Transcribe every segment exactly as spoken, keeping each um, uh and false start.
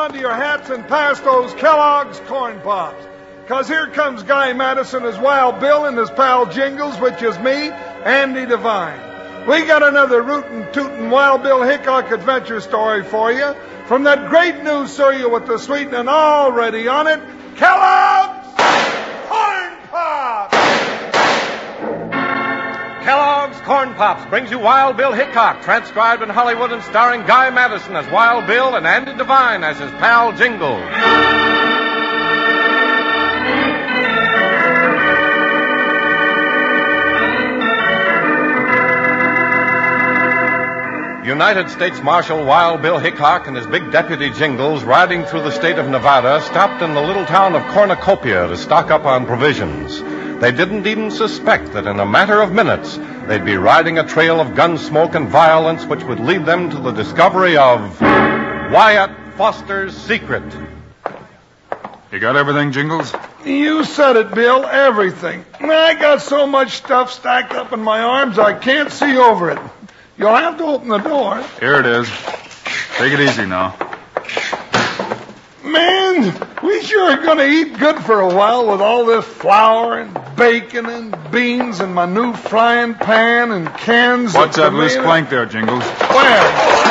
on to your hats and pass those Kellogg's Corn Pops. Because here comes Guy Madison as Wild Bill and his pal Jingles, which is me, Andy Devine. We got another rootin' tootin' Wild Bill Hickok adventure story for you from that great news cereal with the sweetening already on it, Kellogg's Corn Pops! Kellogg's Corn Pops brings you Wild Bill Hickok, transcribed in Hollywood and starring Guy Madison as Wild Bill and Andy Devine as his pal Jingles. United States Marshal Wild Bill Hickok and his big deputy Jingles, riding through the state of Nevada, stopped in the little town of Cornucopia to stock up on provisions. They didn't even suspect that in a matter of minutes, they'd be riding a trail of gun smoke and violence which would lead them to the discovery of Wyatt Foster's secret. You got everything, Jingles? You said it, Bill, everything. I got so much stuff stacked up in my arms I can't see over it. You'll have to open the door. Here it is. Take it easy now. Man, we sure are going to eat good for a while with all this flour and bacon and beans and my new frying pan and cans What's of that loose tomato. plank there, Jingles? Where?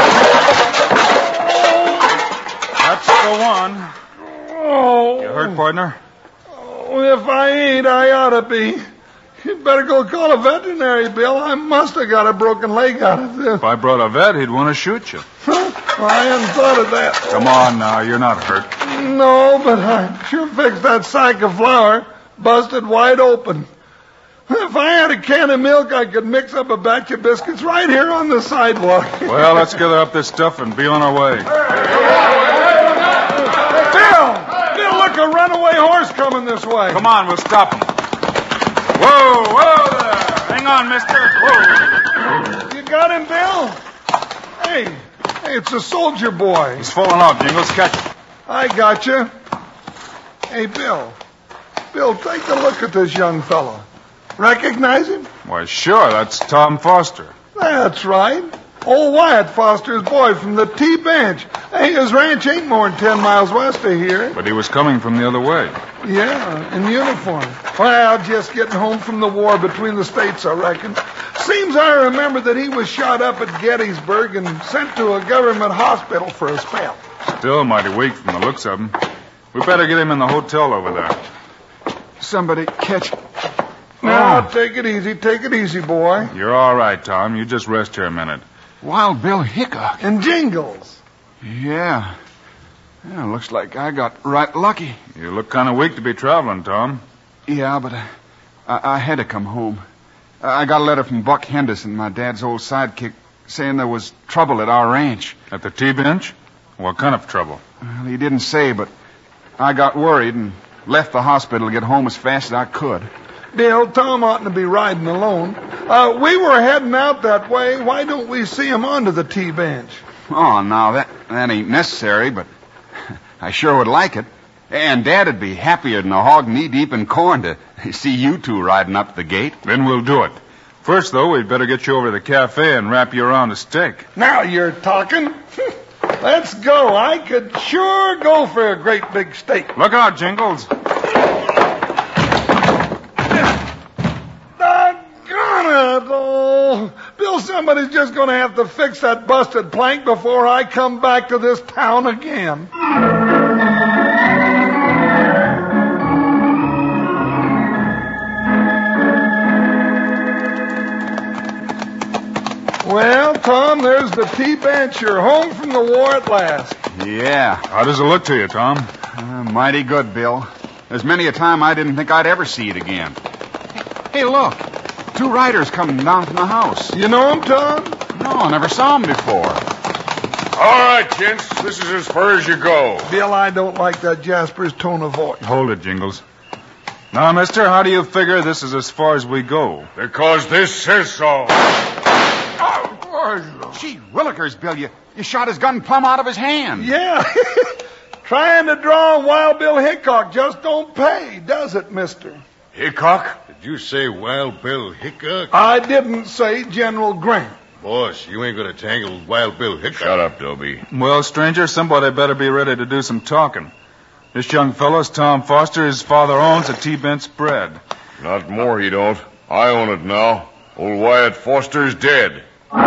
That's the one. Oh. You hurt, partner? Oh, if I ain't, I ought to be. You'd better go call a veterinary, Bill. I must have got a broken leg out of this. If I brought a vet, he'd want to shoot you. Well, I hadn't thought of that. Come on now, you're not hurt. No, but I sure fixed that sack of flour. Busted wide open. If I had a can of milk, I could mix up a batch of biscuits right here on the sidewalk. Well, let's gather up this stuff and be on our way. Bill! Bill, look, a runaway horse coming this way. Come on, we'll stop him. Whoa, whoa there. Hang on, mister. Whoa. You got him, Bill? Hey, hey, it's a soldier boy. He's falling off, Jingles. Catch him. I got you. Hey, Bill. Bill, take a look at this young fellow. Recognize him? Why, sure, that's Tom Foster. That's right. Old Wyatt Foster's boy from the T-Bench. Hey, his ranch ain't more than ten miles west of here. But he was coming from the other way. Yeah, in uniform. Well, just getting home from the war between the states, I reckon. Seems I remember that he was shot up at Gettysburg and sent to a government hospital for a spell. Still mighty weak from the looks of him. We better get him in the hotel over there. Somebody catch him. Now, Oh. take it easy, take it easy, boy. You're all right, Tom. You just rest here a minute. Wild Bill Hickok. And Jingles. Yeah. Yeah, looks like I got right lucky. You look kind of weak to be traveling, Tom. Yeah, but I, I, I had to come home. I got a letter from Buck Henderson, my dad's old sidekick, saying there was trouble at our ranch. At the T-Bench? What kind of trouble? Well, he didn't say, but I got worried and left the hospital to get home as fast as I could. Bill, Tom oughtn't to be riding alone. Uh, we were heading out that way. Why don't we see him onto the T-Bench? Oh, now, that, that ain't necessary, but I sure would like it. And Dad'd be happier than a hog knee-deep in corn to see you two riding up the gate. Then we'll do it. First, though, we'd better get you over to the cafe and wrap you around a steak. Now you're talking. Let's go. I could sure go for a great big steak. Look out, Jingles. Doggone it. Oh, Bill, somebody's just going to have to fix that busted plank before I come back to this town again. Well, Tom, there's the T-Bench. You're home from the war at last. Yeah. How does it look to you, Tom? Uh, mighty good, Bill. There's many a time I didn't think I'd ever see it again. Hey, look. Two riders coming down from the house. You know him, Tom? No, I never saw them before. All right, gents. This is as far as you go. Bill, I don't like that Jasper's tone of voice. Hold it, Jingles. Now, mister, how do you figure this is as far as we go? Because this says so. Gee, Willikers, Bill, you, you shot his gun plumb out of his hand. Yeah. Trying to draw Wild Bill Hickok just don't pay, does it, mister? Hickok? Did you say Wild Bill Hickok? I didn't say General Grant. Boss, you ain't gonna tangle Wild Bill Hickok. Shut up, Dobie. Well, stranger, somebody better be ready to do some talking. This young fellow's Tom Foster. His father owns a T-Bent spread. Not more he don't. I own it now. Old Wyatt Foster's dead.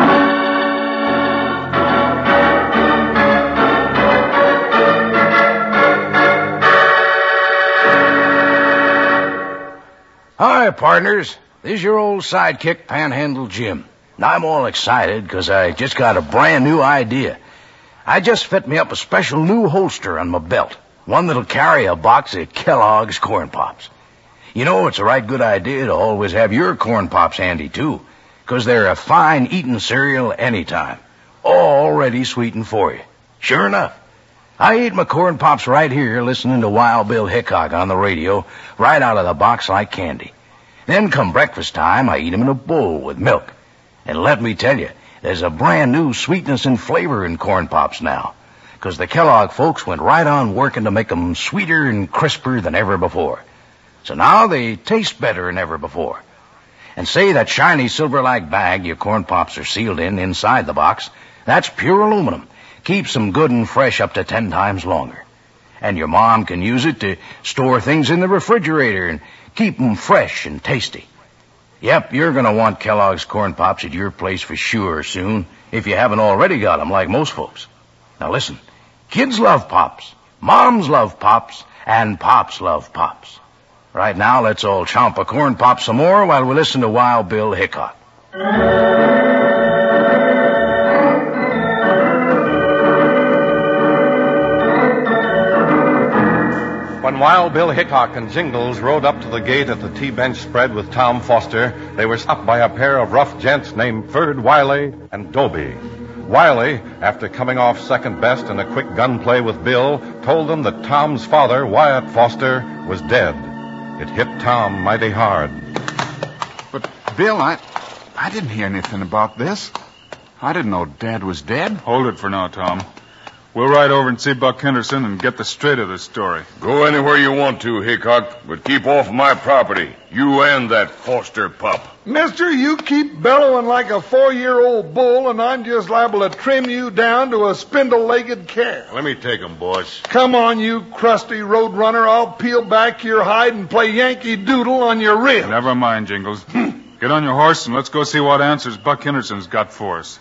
Hi, partners. This is your old sidekick, Panhandle Jim. And I'm all excited because I just got a brand new idea. I just fit me up a special new holster on my belt. One that'll carry a box of Kellogg's Corn Pops. You know, it's a right good idea to always have your Corn Pops handy, too, because they're a fine eating cereal anytime. All ready sweetened for you. Sure enough. I eat my Corn Pops right here listening to Wild Bill Hickok on the radio, right out of the box like candy. Then come breakfast time, I eat 'em in a bowl with milk. And let me tell you, there's a brand new sweetness and flavor in Corn Pops now, because the Kellogg folks went right on working to make 'em sweeter and crisper than ever before. So now they taste better than ever before. And say that shiny silver-like bag your Corn Pops are sealed in inside the box, that's pure aluminum. Keeps them good and fresh up to ten times longer. And your mom can use it to store things in the refrigerator and keep them fresh and tasty. Yep, you're going to want Kellogg's Corn Pops at your place for sure soon, if you haven't already got them like most folks. Now listen, kids love Pops, moms love Pops, and Pops love Pops. Right now, let's all chomp a Corn Pop some more while we listen to Wild Bill Hickok. When Wild Bill Hickok and Jingles rode up to the gate at the T-Bench spread with Tom Foster, they were stopped by a pair of rough gents named Ferd Wiley and Dobie. Wiley, after coming off second best in a quick gunplay with Bill, told them that Tom's father, Wyatt Foster, was dead. It hit Tom mighty hard. But, Bill, I, I didn't hear anything about this. I didn't know Dad was dead. Hold it for now, Tom. We'll ride over and see Buck Henderson and get the straight of the story. Go anywhere you want to, Hickok, but keep off my property. You and that Foster pup. Mister, you keep bellowing like a four-year-old bull, and I'm just liable to trim you down to a spindle-legged calf. Let me take him, boss. Come on, you crusty road runner. I'll peel back your hide and play Yankee Doodle on your rib. Never mind, Jingles. Get on your horse and let's go see what answers Buck Henderson's got for us.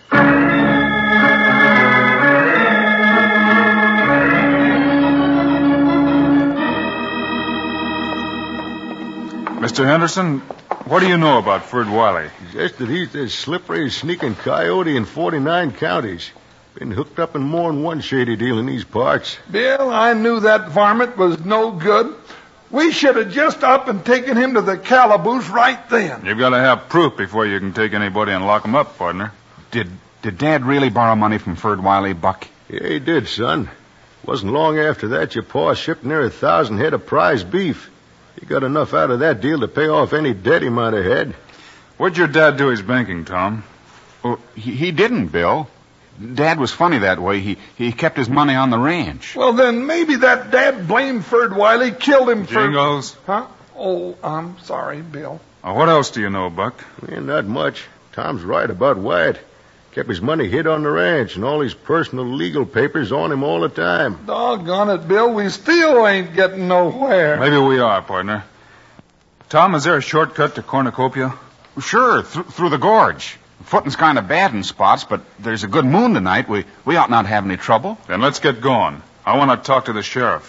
Mister Henderson, what do you know about Ferd Wiley? Just that he's the slippery, sneaking coyote in forty-nine counties. Been hooked up in more than one shady deal in these parts. Bill, I knew that varmint was no good. We should have just up and taken him to the calaboose right then. You've got to have proof before you can take anybody and lock him up, partner. Did did Dad really borrow money from Ferd Wiley, Buck? Yeah, he did, son. Wasn't long after that your pa shipped near a thousand head of prize beef. He got enough out of that deal to pay off any debt he might have had. What'd your dad do his banking, Tom? Well, he, he didn't, Bill. Dad was funny that way. He he kept his money on the ranch. Well, then maybe that dad blamed Ferd Wiley killed him for... Jingles? Huh? Oh, I'm sorry, Bill. Uh, what else do you know, Buck? Yeah, not much. Tom's right about Wyatt. Kept his money hid on the ranch and all his personal legal papers on him all the time. Doggone it, Bill. We still ain't getting nowhere. Maybe we are, partner. Tom, is there a shortcut to Cornucopia? Sure, th- through the gorge. The footing's kind of bad in spots, but there's a good moon tonight. We we ought not have any trouble. Then let's get going. I want to talk to the sheriff.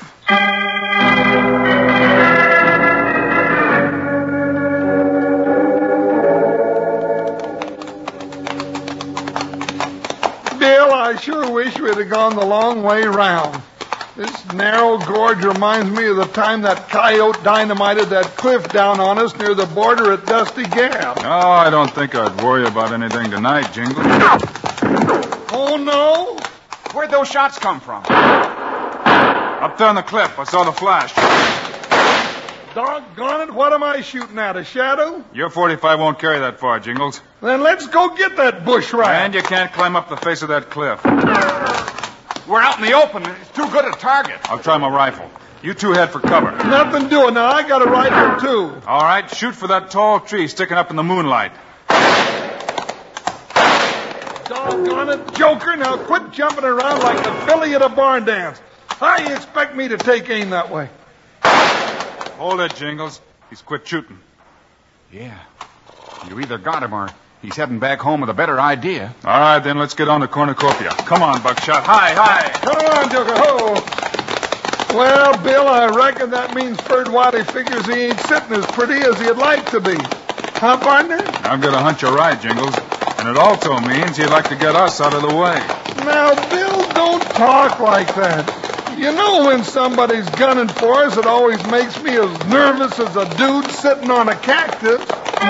Bill, I sure wish we'd have gone the long way round. This narrow gorge reminds me of the time that coyote dynamited that cliff down on us near the border at Dusty Gap. No, I don't think I'd worry about anything tonight, Jingle. Oh, no? Where'd those shots come from? Up there on the cliff. I saw the flash. Doggone it, what am I shooting at, a shadow? Your forty-five won't carry that far, Jingles. Then let's go get that bush rat. And you can't climb up the face of that cliff. We're out in the open. It's too good a target. I'll try my rifle. You two head for cover. Nothing doing. Now, I got a rifle, too. All right, shoot for that tall tree sticking up in the moonlight. Doggone it, Joker. Now quit jumping around like the filly at a barn dance. How you expect me to take aim that way? Hold it, Jingles. He's quit shooting. Yeah. You either got him or he's heading back home with a better idea. All right, then let's get on to Cornucopia. Come on, Buckshot. Hi, hi. Come on, Joker. Ho. Well, Bill, I reckon that means Ferd Wiley figures he ain't sitting as pretty as he'd like to be. Huh, partner? I've got a hunch you're right, Jingles. And it also means he'd like to get us out of the way. Now, Bill, don't talk like that. You know when somebody's gunning for us, it always makes me as nervous as a dude sitting on a cactus.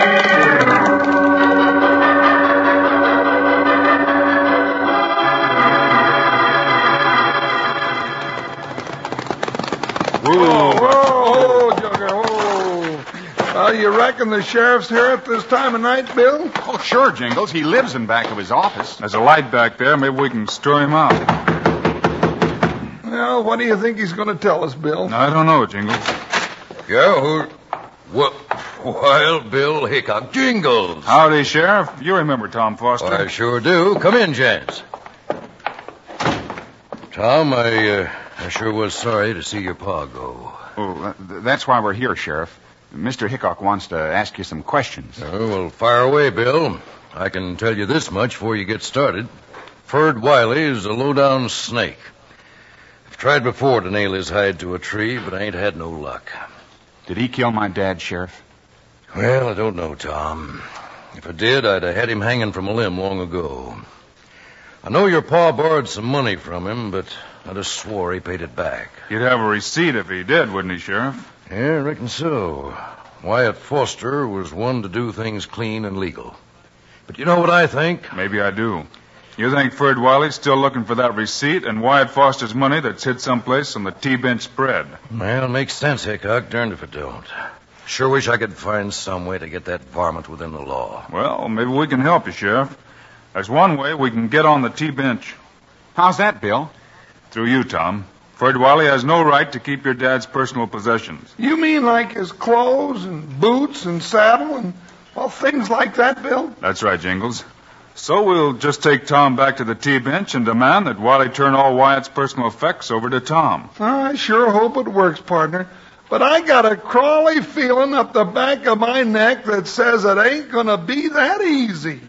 Whoa, whoa, whoa, Joker, whoa. Uh, you reckon the sheriff's here at this time of night, Bill? Oh, sure, Jingles. He lives in back of his office. There's a light back there. Maybe we can stir him out. Well, what do you think he's going to tell us, Bill? I don't know, Jingles. Yeah, who... What? Wild Bill Hickok. Jingles. Howdy, Sheriff. You remember Tom Foster. I sure do. Come in, gents. Tom, I, uh, I sure was sorry to see your pa go. Oh, uh, th- that's why we're here, Sheriff. Mister Hickok wants to ask you some questions. Oh, well, fire away, Bill. I can tell you this much before you get started. Ferd Wiley is a low-down snake. I've tried before to nail his hide to a tree, but I ain't had no luck. Did he kill my dad, Sheriff? Well, I don't know, Tom. If I did, I'd have had him hanging from a limb long ago. I know your pa borrowed some money from him, but I just swore he paid it back. You'd have a receipt if he did, wouldn't he, Sheriff? Yeah, I reckon so. Wyatt Foster was one to do things clean and legal. But you know what I think? Maybe I do. You think Ferd Wiley's still looking for that receipt and Wyatt Foster's money that's hid someplace on the T-bench spread? Well, it makes sense, Hickok. Darned if it don't. Sure wish I could find some way to get that varmint within the law. Well, maybe we can help you, Sheriff. There's one way we can get on the T-bench. How's that, Bill? Through you, Tom. Ferd Wiley has no right to keep your dad's personal possessions. You mean like his clothes and boots and saddle and, well, things like that, Bill? That's right, Jingles. So we'll just take Tom back to the T-bench and demand that Wiley turn all Wyatt's personal effects over to Tom. I sure hope it works, partner. But I got a crawly feeling up the back of my neck that says it ain't gonna be that easy.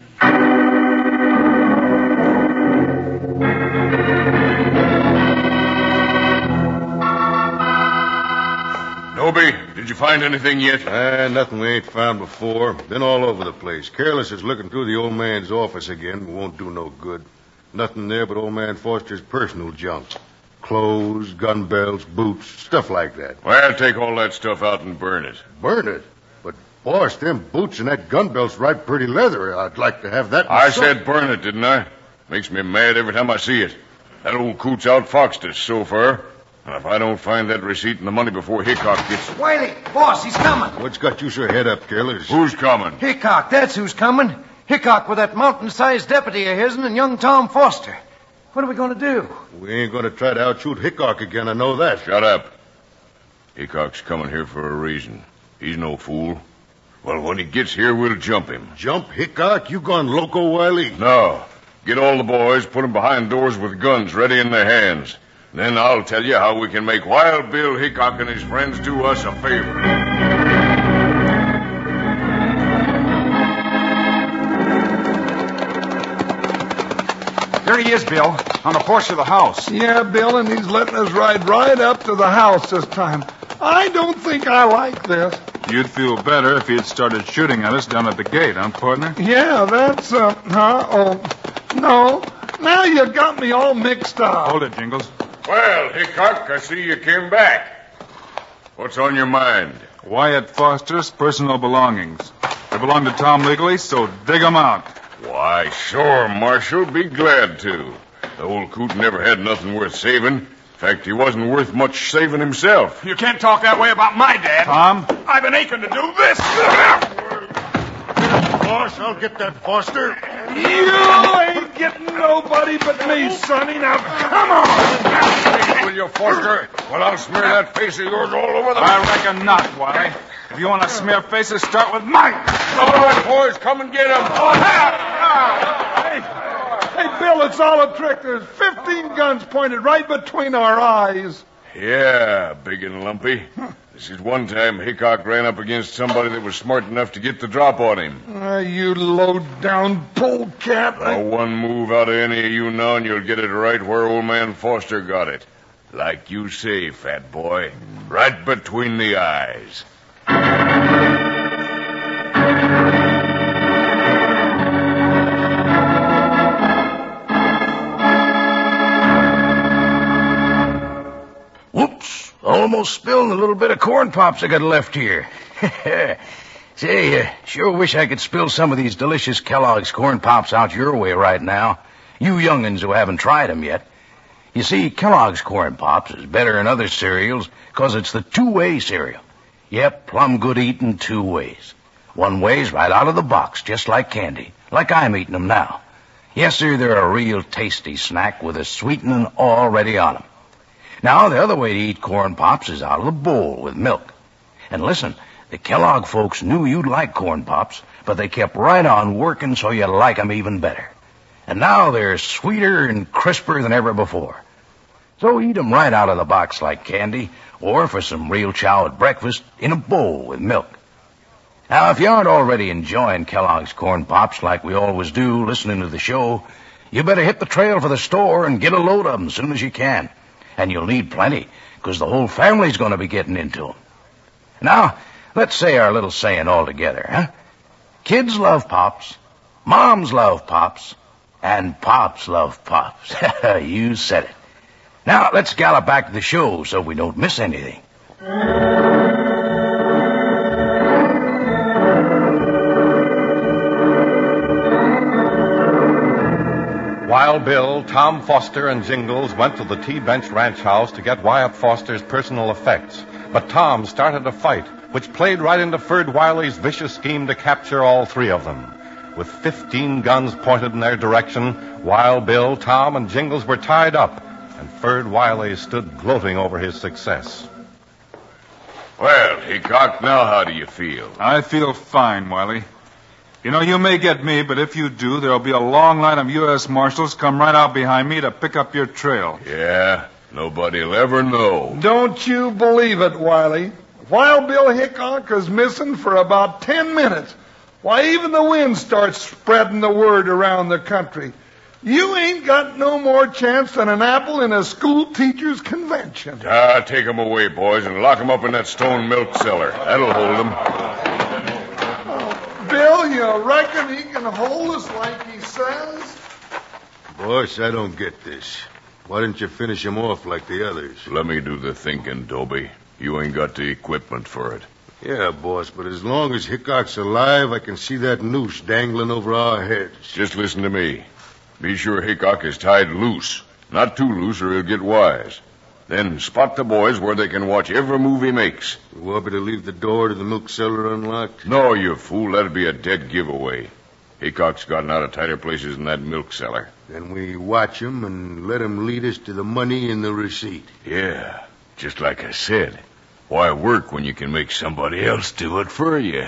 Noby, did you find anything yet? Ah, nothing we ain't found before. Been all over the place. Careless is looking through the old man's office again. Won't do no good. Nothing there but old man Foster's personal junk. Clothes, gun belts, boots, stuff like that. Well, take all that stuff out and burn it. Burn it? But, boss, them boots and that gun belt's right pretty leather. I'd like to have that I myself. said burn it, didn't I? Makes me mad every time I see it. That old coot's outfoxed us so far. And if I don't find that receipt and the money before Hickok gets... Wiley, boss, he's coming. What's got you so head up, Careless? Who's coming? Hickok, that's who's coming. Hickok with that mountain-sized deputy of his and young Tom Foster. What are we going to do? We ain't going to try to outshoot Hickok again, I know that. Shut up. Hickok's coming here for a reason. He's no fool. Well, when he gets here, we'll jump him. Jump Hickok? You gone loco, Wiley? No. Get all the boys, put them behind doors with guns ready in their hands. Then I'll tell you how we can make Wild Bill Hickok and his friends do us a favor. There he is, Bill, on the porch of the house. Yeah, Bill, and he's letting us ride right up to the house this time. I don't think I like this. You'd feel better if he had started shooting at us down at the gate, huh, partner? Yeah, that's, uh, huh? Oh, no. Now you got me all mixed up. Hold it, Jingles. Well, Hickok, I see you came back. What's on your mind? Wyatt Foster's personal belongings. They belong to Tom legally, so dig them out. Why, sure, Marshal. Be glad to. The old coot never had nothing worth saving. In fact, he wasn't worth much saving himself. You can't talk that way about my dad. Tom? I've been aching to do this. Boss, I'll get that Foster. You ain't getting nobody but me, Sonny. Now, come on. Will you, Foster? Well, I'll smear that face of yours all over the... I reckon not, Wiley. If you want to smear faces, start with mine. All right, boys, come and get him. Hey, Hey, Bill, it's all a trick. There's fifteen guns pointed right between our eyes. Yeah, big and lumpy. This is one time Hickok ran up against somebody that was smart enough to get the drop on him. Uh, you low-down polecat. I... One move out of any of you now and you'll get it right where old man Foster got it. Like you say, fat boy. Right between the eyes. Whoops. Almost spilled a little bit of corn pops I got left here. Say, uh, sure wish I could spill some of these delicious Kellogg's corn pops out your way right now. You young'uns who haven't tried 'em yet. You see, Kellogg's corn pops is better than other cereals because it's the two-way cereal. Yep, plumb good eating two ways. One way's right out of the box, just like candy, like I'm eating 'em now. Yes, sir, they're a real tasty snack with a sweetening already on 'em. Now, the other way to eat corn pops is out of the bowl with milk. And listen, the Kellogg folks knew you'd like corn pops, but they kept right on working so you'd like 'em even better. And now they're sweeter and crisper than ever before. So eat 'em right out of the box like candy, or for some real chow at breakfast, in a bowl with milk. Now, if you aren't already enjoying Kellogg's corn pops like we always do listening to the show, you better hit the trail for the store and get a load of 'em as soon as you can. And you'll need plenty, because the whole family's going to be getting into 'em. Now, let's say our little saying all together, huh? Kids love pops, moms love pops, and pops love pops. You said it. Now, let's gallop back to the show so we don't miss anything. Wild Bill, Tom Foster, and Jingles went to the T-Bench Ranch House to get Wyatt Foster's personal effects. But Tom started a fight, which played right into Ferd Wiley's vicious scheme to capture all three of them. With fifteen guns pointed in their direction, Wild Bill, Tom, and Jingles were tied up, and Ferd Wiley stood gloating over his success. Well, Hickok, now how do you feel? I feel fine, Wiley. You know, you may get me, but if you do, there'll be a long line of U S Marshals come right out behind me to pick up your trail. Yeah, nobody'll ever know. Don't you believe it, Wiley. Wild Bill Hickok is missing for about ten minutes. Why, even the wind starts spreading the word around the country. You ain't got no more chance than an apple in a school teacher's convention. Ah, take 'em away, boys, and lock 'em up in that stone milk cellar. That'll hold 'em. Bill, you reckon he can hold us like he says? Boss, I don't get this. Why didn't you finish him off like the others? Let me do the thinking, Dobie. You ain't got the equipment for it. Yeah, boss, but as long as Hickok's alive, I can see that noose dangling over our heads. Just listen to me. Be sure Hickok is tied loose. Not too loose or he'll get wise. Then spot the boys where they can watch every move he makes. You want me to leave the door to the milk cellar unlocked? No, you fool. That'd be a dead giveaway. Hickok's gotten out of tighter places in that milk cellar. Then we watch him and let him lead us to the money and the receipt. Yeah, just like I said. Why work when you can make somebody else do it for you?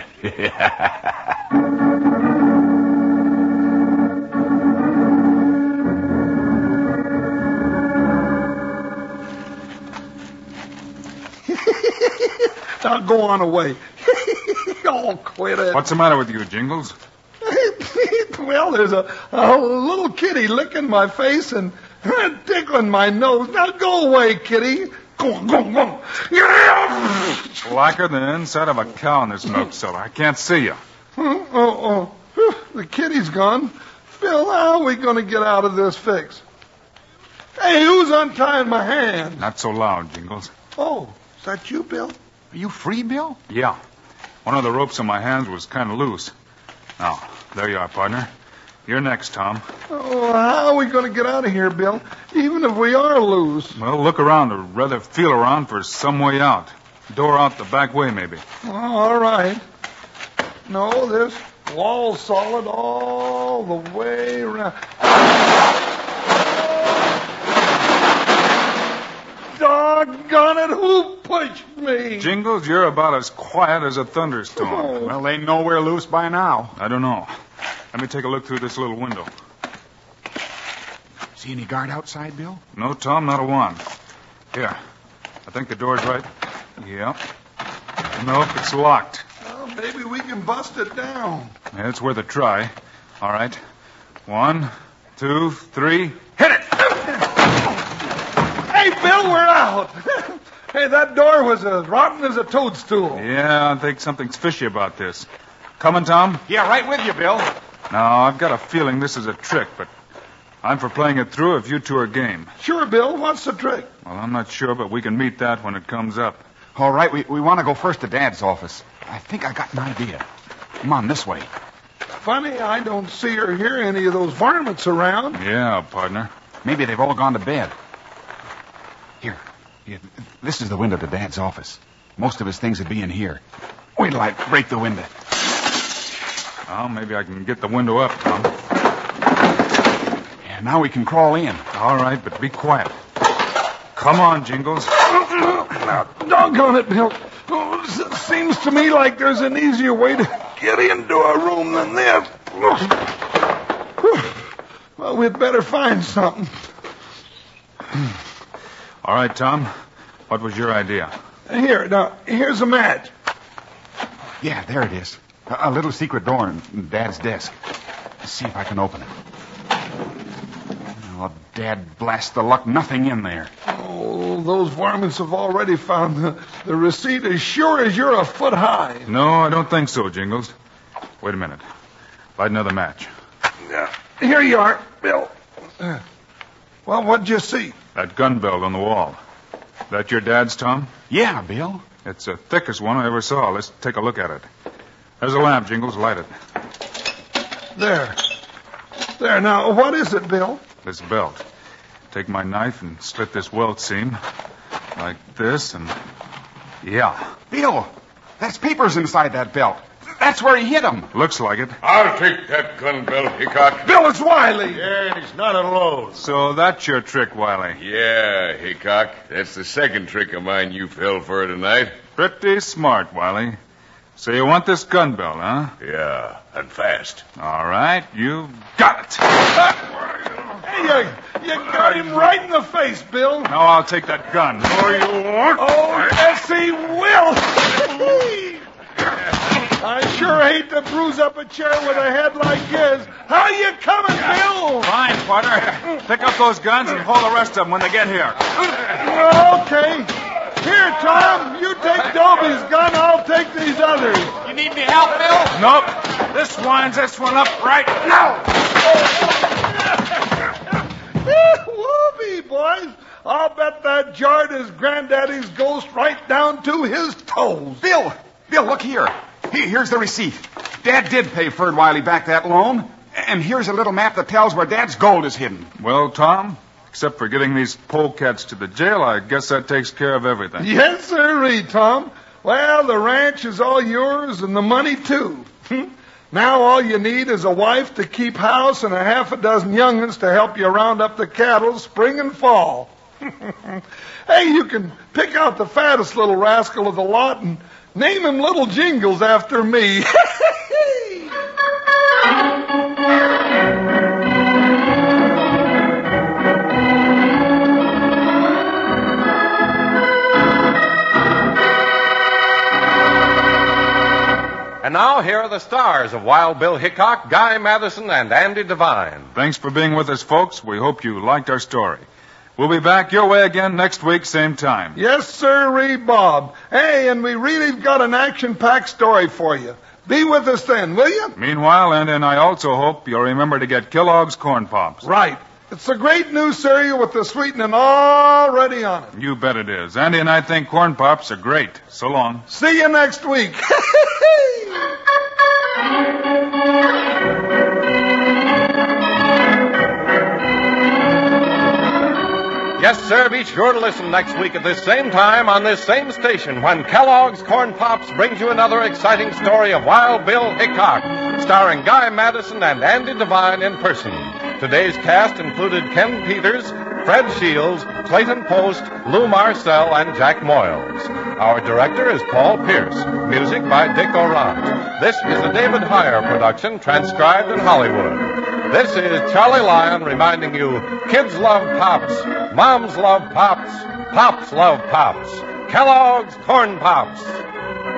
Now go on away. Oh, quit it. What's the matter with you, Jingles? Well, there's a, a little kitty licking my face and tickling my nose. Now go away, kitty. Go on, go on, go on. Blacker than the inside of a cow in this milk cellar. I can't see you. Oh, oh, oh. The kitty's gone. Bill, how are we going to get out of this fix? Hey, who's untying my hand? Not so loud, Jingles. Oh, is that you, Bill? Are you free, Bill? Yeah. One of the ropes on my hands was kind of loose. Now, there you are, partner. You're next, Tom. Oh, how are we going to get out of here, Bill? Even if we are loose. Well, look around, or rather feel around for some way out. Door out the back way, maybe. Oh, all right. No, this wall's solid all the way around. Doggone it, who pushed me? Jingles, you're about as quiet as a thunderstorm. Oh. Well, they know we're loose by now. I don't know. Let me take a look through this little window. See any guard outside, Bill? No, Tom, not a one. Here. I think the door's right. Yep. Nope, it's locked. Well, maybe we can bust it down. Yeah, it's worth a try. All right. One, two, three. Hit it! Hey, Bill, we're out. Hey, that door was as rotten as a toadstool. Yeah, I think something's fishy about this. Coming, Tom? Yeah, right with you, Bill. Now, I've got a feeling this is a trick, but I'm for playing it through if you two are game. Sure, Bill. What's the trick? Well, I'm not sure, but we can meet that when it comes up. All right, we, we want to go first to Dad's office. I think I got an idea. Come on, this way. Funny, I don't see or hear any of those varmints around. Yeah, partner. Maybe they've all gone to bed. Here, here, this is the window to Dad's office. Most of his things would be in here. Wait till I break the window. Well, maybe I can get the window up, Tom. Yeah, now we can crawl in. All right, but be quiet. Come on, Jingles. Now, doggone it, Bill. Oh, it seems to me like there's an easier way to get into a room than this. Well, we'd better find something. All right, Tom. What was your idea? Here, now, here's a match. Yeah, there it is. A, a little secret door in Dad's desk. Let's see if I can open it. Oh, Dad blast the luck. Nothing in there. Oh, those varmints have already found the, the receipt as sure as you're a foot high. No, I don't think so, Jingles. Wait a minute. Light another match. Yeah. Here you are, Bill. Uh, well, what'd you see? That gun belt on the wall. That your dad's, Tom? Yeah, Bill. It's the thickest one I ever saw. Let's take a look at it. There's a lamp, Jingles. Light it. There. There. Now, what is it, Bill? This belt. Take my knife and slit this welt seam. Like this, and... Yeah. Bill, that's papers inside that belt. That's where he hit him. Looks like it. I'll take that gun belt, Hickok. Bill, it's Wiley. Yeah, he's not alone. So that's your trick, Wiley. Yeah, Hickok. That's the second trick of mine you fell for tonight. Pretty smart, Wiley. So you want this gun belt, huh? Yeah, and fast. All right, you got it. Hey, you, you got him right in the face, Bill. Now I'll take that gun. Oh, you won't? Oh, yes, he will. I sure hate to bruise up a chair with a head like his. How you coming, Bill? Fine, partner. Pick up those guns and haul the rest of them when they get here. Okay. Here, Tom, you take Dobie's gun, I'll take these others. You need any help, Bill? Nope. This winds this one up right now. Whoopee, boys. I'll bet that jarred his granddaddy's ghost right down to his toes. Bill, Bill, look here. Here- Here's the receipt. Dad did pay Ferd Wiley back that loan. And here's a little map that tells where Dad's gold is hidden. Well, Tom, except for getting these polecats to the jail, I guess that takes care of everything. Yes, sir, Tom. Well, the ranch is all yours and the money, too. Now all you need is a wife to keep house and a half a dozen young'uns to help you round up the cattle spring and fall. Hey, you can pick out the fattest little rascal of the lot and name him Little Jingles after me. And now, here are the stars of Wild Bill Hickok, Guy Madison, and Andy Devine. Thanks for being with us, folks. We hope you liked our story. We'll be back your way again next week, same time. Yes, sir, Bob. Hey, and we really got an action-packed story for you. Be with us then, will you? Meanwhile, Andy and I also hope you'll remember to get Kellogg's Corn Pops. Right. It's a great new cereal with the sweetening already on it. You bet it is. Andy and I think Corn Pops are great. So long. See you next week. Yes, sir, be sure to listen next week at this same time on this same station when Kellogg's Corn Pops brings you another exciting story of Wild Bill Hickok, starring Guy Madison and Andy Devine in person. Today's cast included Ken Peters, Fred Shields, Clayton Post, Lou Marcel, and Jack Moyles. Our director is Paul Pierce. Music by Dick Orant. This is a David Heyer production, transcribed in Hollywood. This is Charlie Lyon reminding you, kids love Pops, moms love Pops, Pops love Pops. Kellogg's Corn Pops.